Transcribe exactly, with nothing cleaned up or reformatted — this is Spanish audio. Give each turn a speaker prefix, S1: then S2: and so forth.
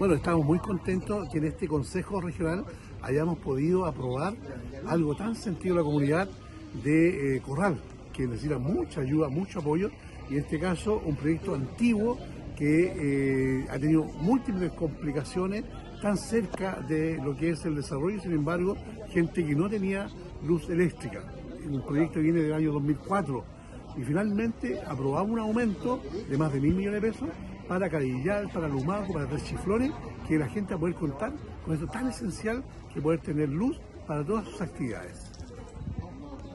S1: Bueno, estamos muy contentos que en este Consejo Regional hayamos podido aprobar algo tan sentido a la comunidad de eh, Corral, que necesita mucha ayuda, mucho apoyo, y en este caso un proyecto antiguo que eh, ha tenido múltiples complicaciones tan cerca de lo que es el desarrollo, sin embargo, gente que no tenía luz eléctrica. El proyecto viene del año dos mil cuatro y finalmente aprobamos un aumento de más de mil millones de pesos para Cadillal, para Lumaco, para Tres Chiflones, que la gente va a poder contar con eso tan esencial que poder tener luz para todas sus actividades.